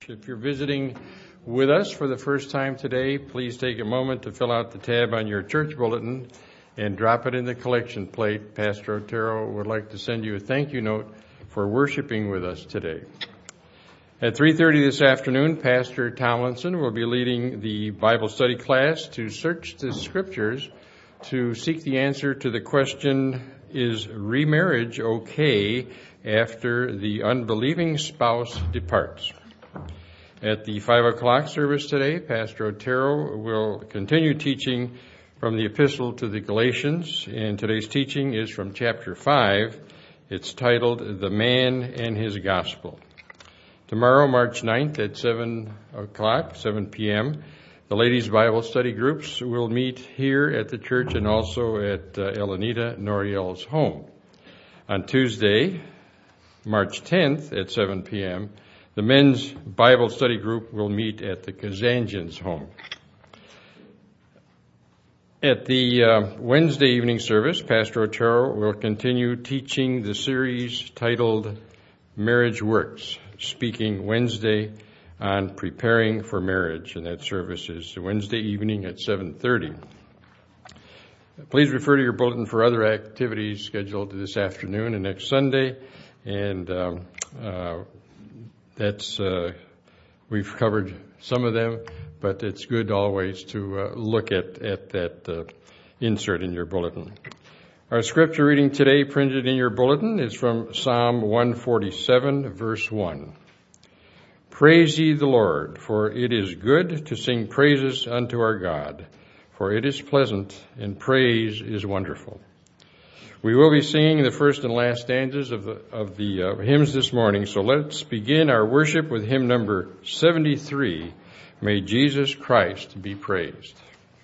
If you're visiting with us for the first time today, please take a moment to fill out the tab on your church bulletin and drop it in the collection plate. Pastor Otero would like to send you a thank you note for worshiping with us today. At 3:30 this afternoon, Pastor Tomlinson will be leading the Bible study class to search the scriptures to seek the answer to the question, is remarriage okay after the unbelieving spouse departs? At the 5 o'clock service today, Pastor Otero will continue teaching from the Epistle to the Galatians, and today's teaching is from chapter 5. It's titled, The Man and His Gospel. Tomorrow, March 9th at 7 p.m., the ladies' Bible study groups will meet here at the church and also at Elenita Noriel's home. On Tuesday, March 10th at 7 p.m., the men's Bible study group will meet at the Kazanjian's home. At the Wednesday evening service, Pastor Otero will continue teaching the series titled Marriage Works, speaking Wednesday on preparing for marriage, and that service is Wednesday evening at 7:30. Please refer to your bulletin for other activities scheduled this afternoon and next Sunday, and we've covered some of them, but it's good always to look at that insert in your bulletin. Our scripture reading today, printed in your bulletin, is from Psalm 147, verse 1. Praise ye the Lord, for it is good to sing praises unto our God, for it is pleasant, and praise is wonderful. We will be singing the first and last stanzas of the hymns this morning, so let's begin our worship with hymn number 73, May Jesus Christ be Praised.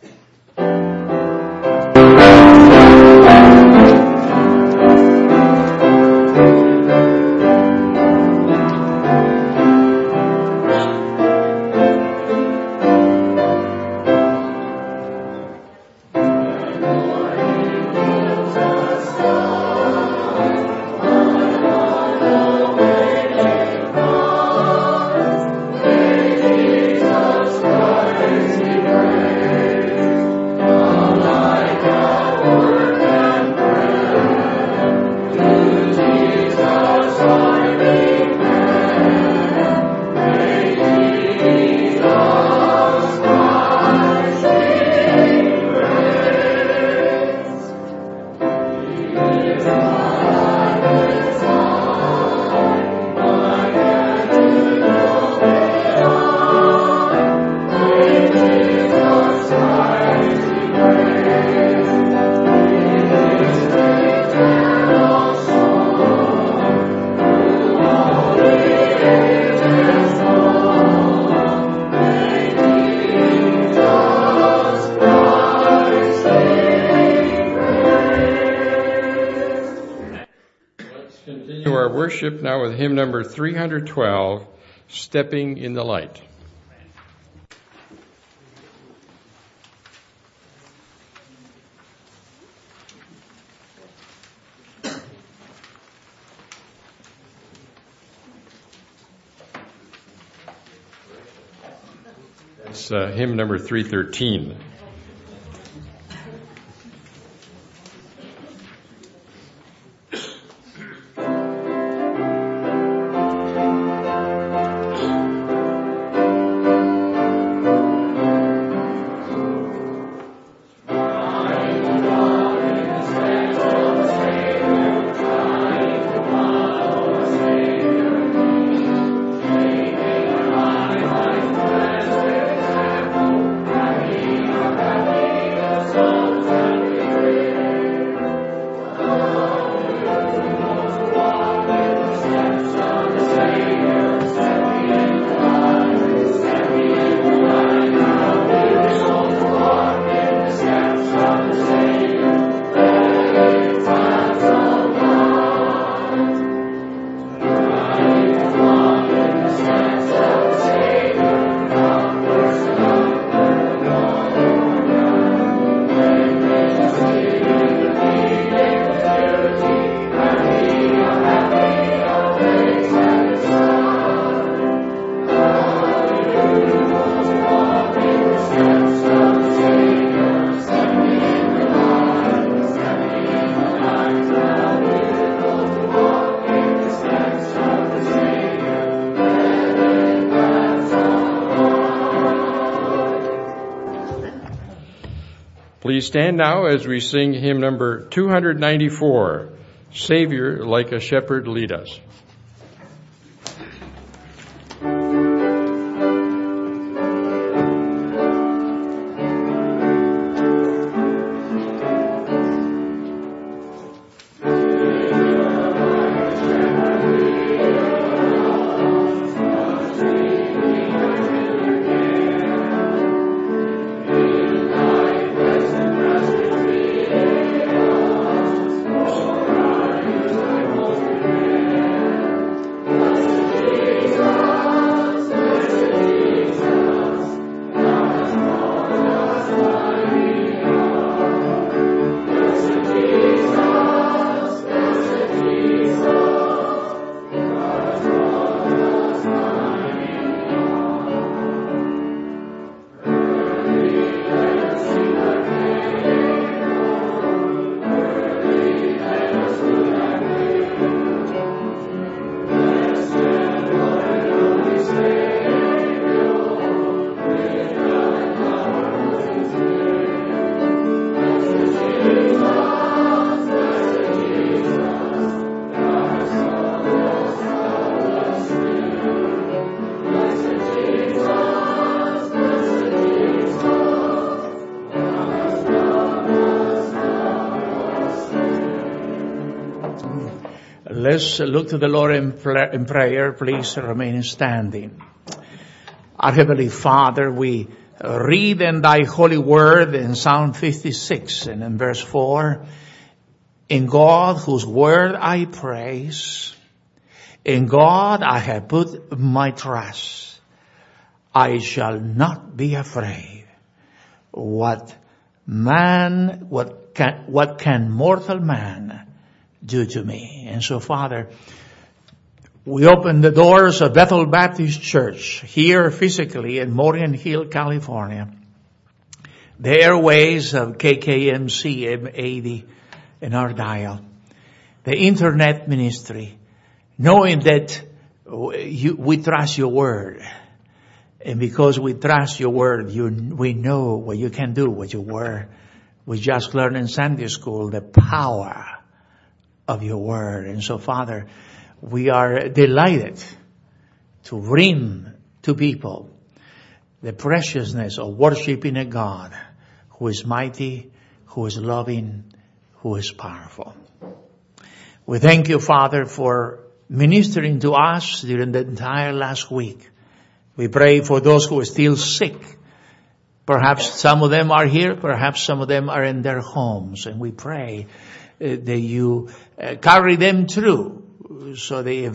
Now with hymn number 312, Stepping in the Light. That's hymn number 313. Please stand now as we sing hymn number 294, Savior, Like a Shepherd, Lead Us. Let's look to the Lord in prayer. Please remain standing. Our Heavenly Father, we read in Thy holy word in Psalm 56 and in verse 4, in God whose word I praise, in God I have put my trust. I shall not be afraid. What can mortal man do to me? And so, Father, we open the doors of Bethel Baptist Church here physically in Morgan Hill, California, the airways of KKMC M80 in our dial, the internet ministry, knowing that we trust your word. And because we trust your word, we know what you can do with your word. We just learned in Sunday school the power of your word. And so, Father, we are delighted to bring to people the preciousness of worshiping a God who is mighty, who is loving, who is powerful. We thank you, Father, for ministering to us during the entire last week. We pray for those who are still sick. Perhaps some of them are here, perhaps some of them are in their homes, and we pray that you carry them through so they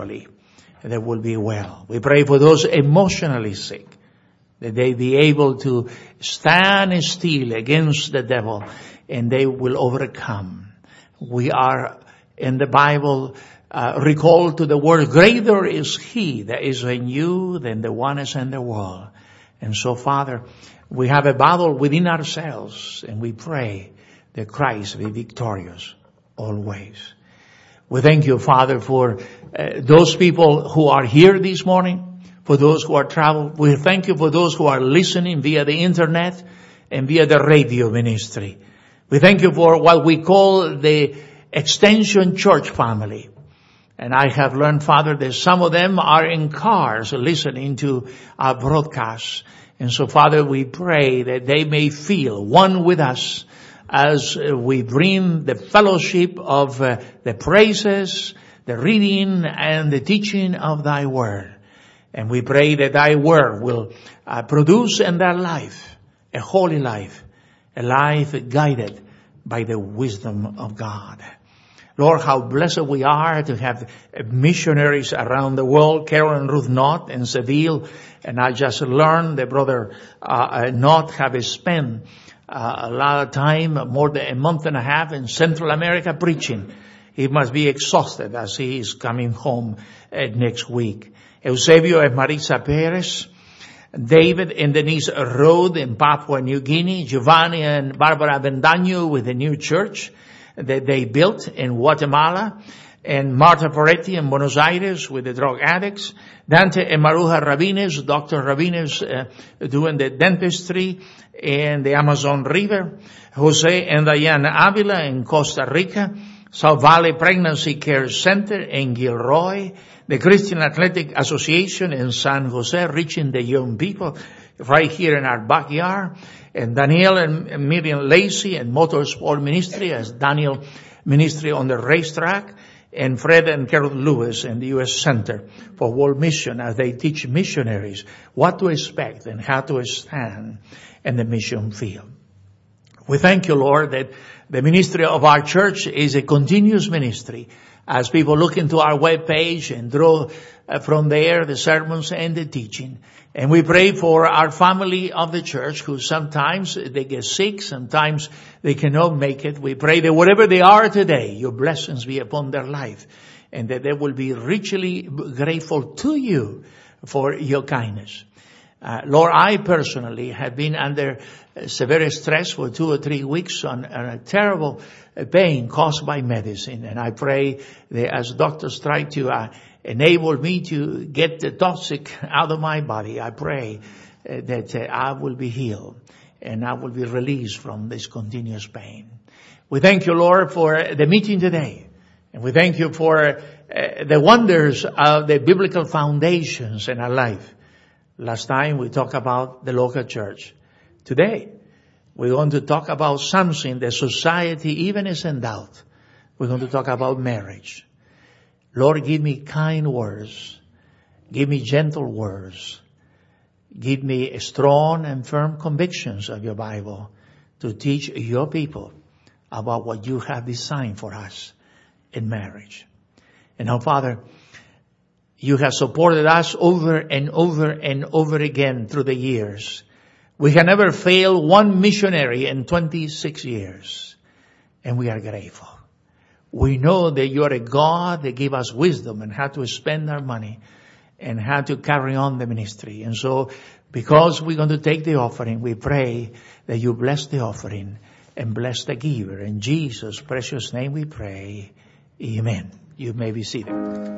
will be well. We pray for those emotionally sick, that they be able to stand still against the devil and they will overcome. We are in the Bible recalled to the word, greater is he that is in you than the one is in the world. And so, Father, we have a battle within ourselves, and we pray that Christ be victorious always. We thank you, Father, for those people who are here this morning, for those who are traveling. We thank you for those who are listening via the internet and via the radio ministry. We thank you for what we call the Extension Church family. And I have learned, Father, that some of them are in cars listening to our broadcasts. And so, Father, we pray that they may feel one with us as we bring the fellowship of the praises, the reading, and the teaching of thy word. And we pray that thy word will produce in their life a holy life, a life guided by the wisdom of God. Lord, how blessed we are to have missionaries around the world. Carol and Ruth Knott in Seville. And I just learned that Brother Knott have spent a lot of time, more than a month and a half in Central America preaching. He must be exhausted as he is coming home next week. Eusebio and Marisa Perez. David and Denise Rode in Papua New Guinea. Giovanni and Barbara Bendaño with the new church that they built in Guatemala. and Marta Poretti in Buenos Aires with the drug addicts, Dante and Maruja Rabines, Dr. Rabines doing the dentistry in the Amazon River, Jose and Diana Avila in Costa Rica, South Valley Pregnancy Care Center in Gilroy, the Christian Athletic Association in San Jose, reaching the young people right here in our backyard, and Daniel and Miriam Lacey and Motorsport Ministry as Daniel Ministry on the racetrack, and Fred and Carol Lewis in the U.S. Center for World Mission as they teach missionaries what to expect and how to stand in the mission field. We thank you, Lord, that the ministry of our church is a continuous ministry as people look into our webpage and draw from there the sermons and the teaching. And we pray for our family of the church who sometimes they get sick, sometimes they cannot make it. We pray that wherever they are today, your blessings be upon their life and that they will be richly grateful to you for your kindness. Lord, I personally have been under severe stress for 2 or 3 weeks on a terrible pain caused by medicine. And I pray that as doctors try to enable me to get the toxic out of my body, I pray that I will be healed and I will be released from this continuous pain. We thank you, Lord, for the meeting today. And we thank you for the wonders of the biblical foundations in our life. Last time we talked about the local church. Today, we're going to talk about something that society even is in doubt. We're going to talk about marriage. Lord, give me kind words. Give me gentle words. Give me strong and firm convictions of your Bible to teach your people about what you have designed for us in marriage. And now, Father, you have supported us over and over and over again through the years. We have never failed one missionary in 26 years. And we are grateful. We know that you are a God that gave us wisdom and how to spend our money and how to carry on the ministry. And so, because we're going to take the offering, we pray that you bless the offering and bless the giver. In Jesus' precious name we pray. Amen. You may be seated.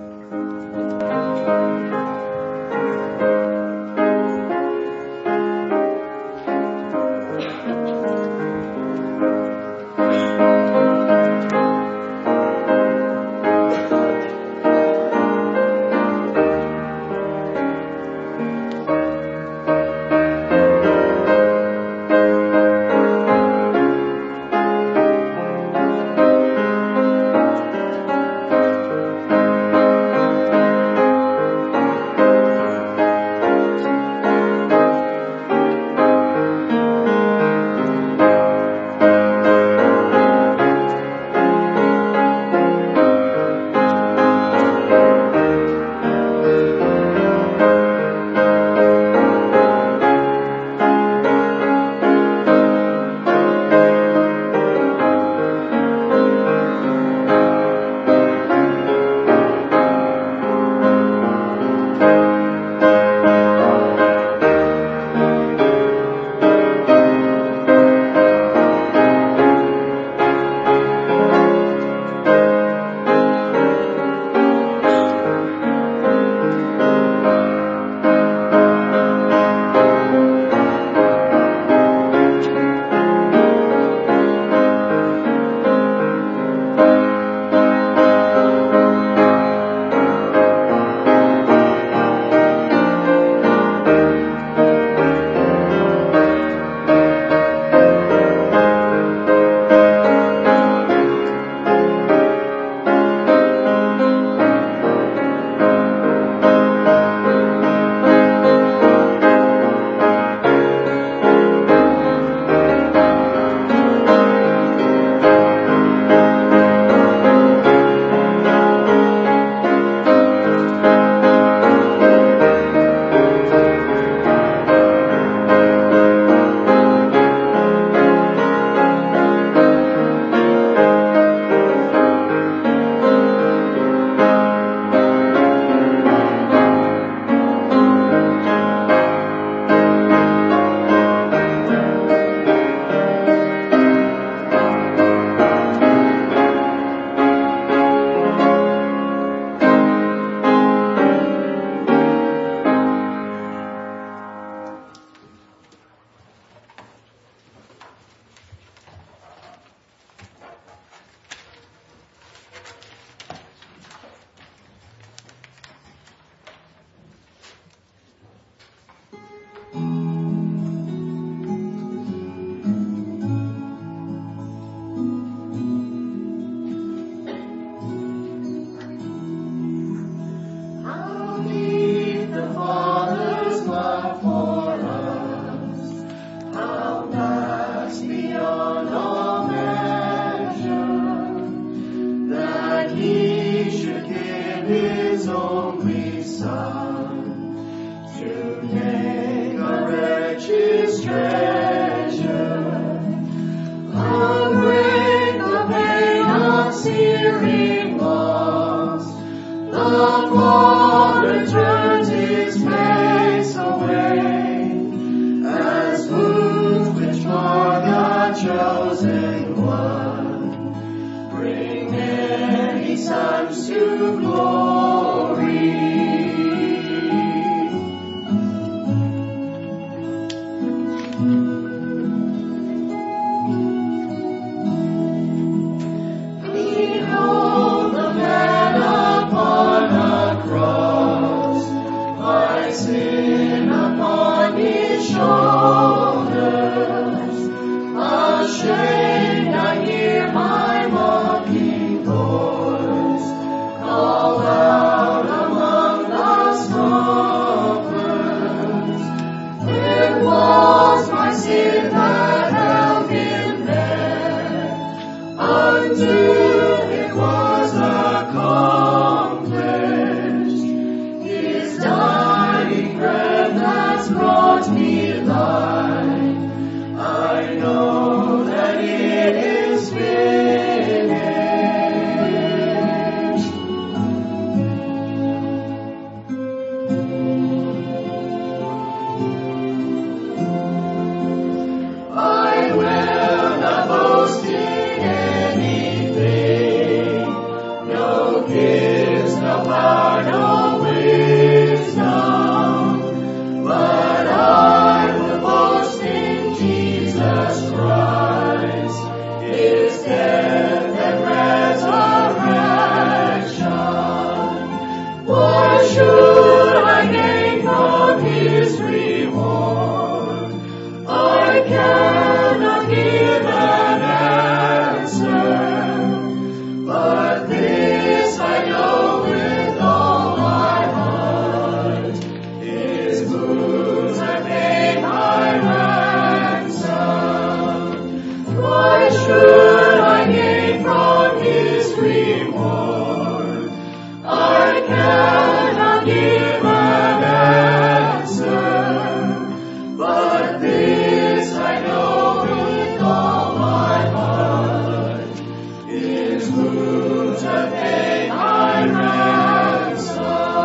make a wretch's treasure, a break the pain of searing loss. The Father turns his face away, as wounds which mar the chosen one bring many sons to glory. Behold the man upon a cross, my sin upon his shoulders. Ashamed I hear my mocking voice call out among the scoffers. It was my sin that held him there, until it was accomplished. His dying breath has brought me life. I know that it is finished. I will not boast in anything, no gifts, no power, no wisdom, but I will boast in Jesus Christ, his death and resurrection. What should I gain from his reward? I cannot give an answer, but this I know with all my heart: his wounds have paid my ransom. Why should I gain from his reward? I cannot give an answer, but this I know with all my heart: his wounds have paid my ransom.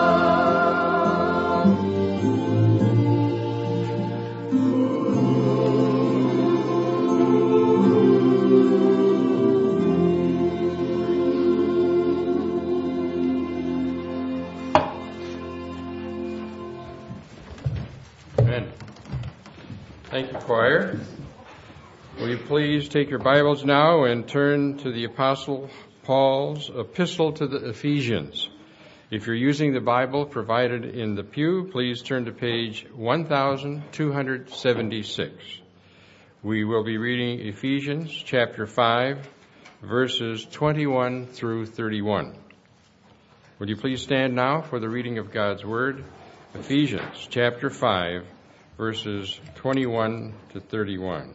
Amen. Thank you, choir. Will you please take your Bibles now and turn to the Apostle Paul's epistle to the Ephesians. If you're using the Bible provided in the pew, please turn to page 1276. We will be reading Ephesians chapter 5, verses 21 through 31. Would you please stand now for the reading of God's Word? Ephesians chapter 5, verses 21 to 31.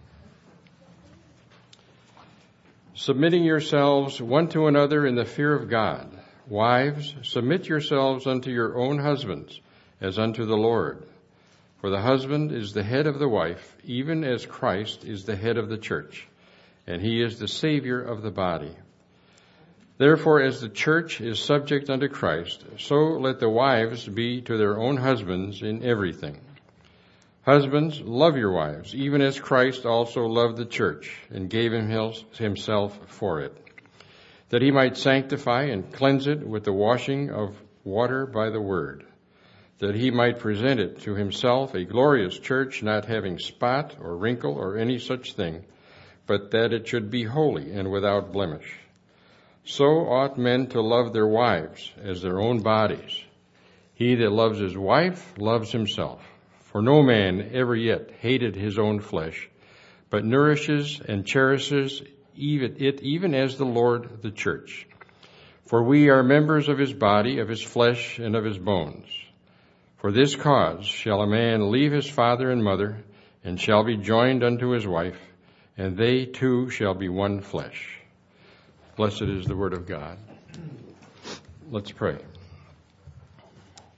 Submitting yourselves one to another in the fear of God. Wives, submit yourselves unto your own husbands, as unto the Lord. For the husband is the head of the wife, even as Christ is the head of the church, and he is the Savior of the body. Therefore, as the church is subject unto Christ, so let the wives be to their own husbands in everything. Husbands, love your wives, even as Christ also loved the church and gave himself for it, that he might sanctify and cleanse it with the washing of water by the word, that he might present it to himself a glorious church, not having spot or wrinkle or any such thing, but that it should be holy and without blemish. So ought men to love their wives as their own bodies. He that loves his wife loves himself. For no man ever yet hated his own flesh, but nourishes and cherishes it even as the Lord the church. For we are members of his body, of his flesh, and of his bones. For this cause shall a man leave his father and mother, and shall be joined unto his wife, and they two shall be one flesh. Blessed is the word of God. Let's pray.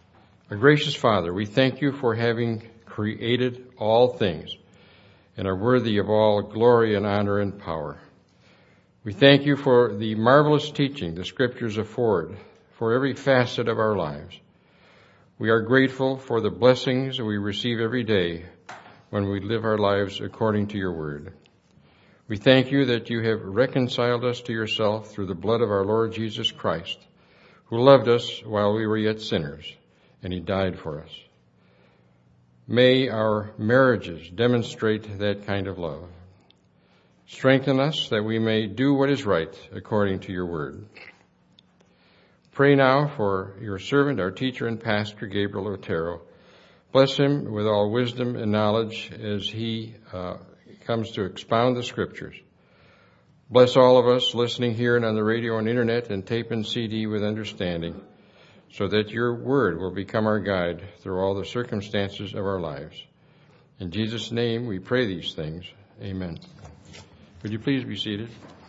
Our gracious Father, we thank you for having created all things and are worthy of all glory and honor and power. We thank you for the marvelous teaching the Scriptures afford for every facet of our lives. We are grateful for the blessings we receive every day when we live our lives according to your word. We thank you that you have reconciled us to yourself through the blood of our Lord Jesus Christ, who loved us while we were yet sinners, and he died for us. May our marriages demonstrate that kind of love. Strengthen us that we may do what is right according to your word. Pray now for your servant, our teacher and pastor, Gabriel Otero. Bless him with all wisdom and knowledge as he comes to expound the Scriptures. Bless all of us listening here and on the radio and internet and tape and CD with understanding, so that your word will become our guide through all the circumstances of our lives. In Jesus' name we pray these things. Amen. Would you please be seated?